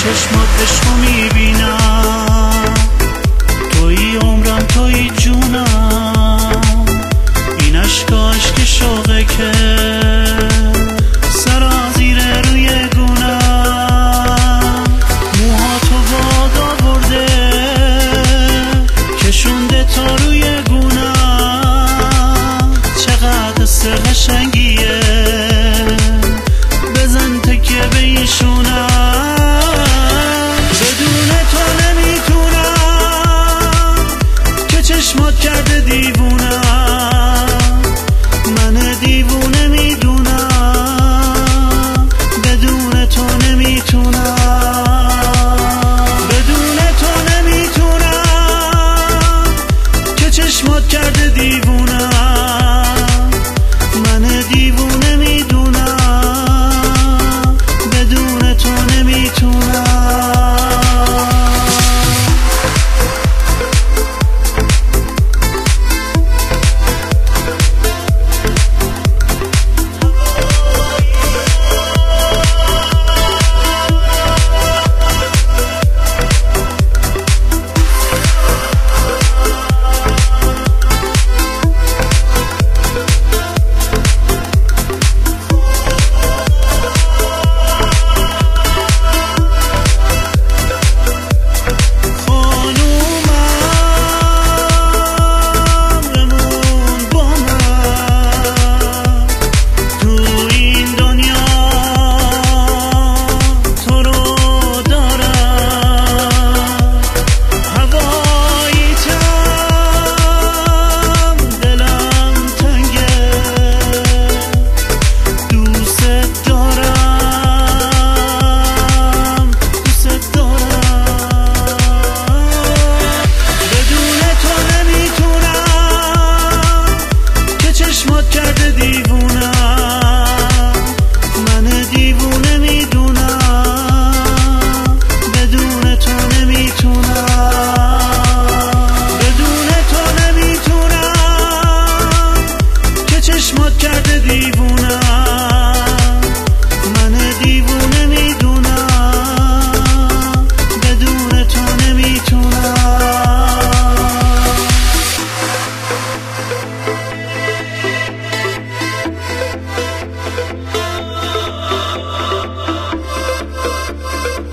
چشمات عشقو میبینم، توی عمرم توی جونم، این عشقا عشق شوقه که سرازیره روی گونم، موهاتو باد آورده کشونده تا روی گونم، چقدر سر قشنگیه بزن تکیه به ایشونم، بدون تو نمیتونم که چشمات کرده دیوونم، من دیوونه میدونم، بدون تو نمیتونم، بدون تو نمیتونم که چشمات کرده دیوونم، من دیوونه میدونم، بدون تو نمیتونم.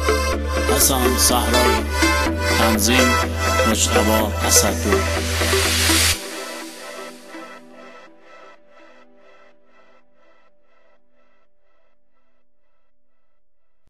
حسن صحرایی، تنظیم مجتبی اسدپور.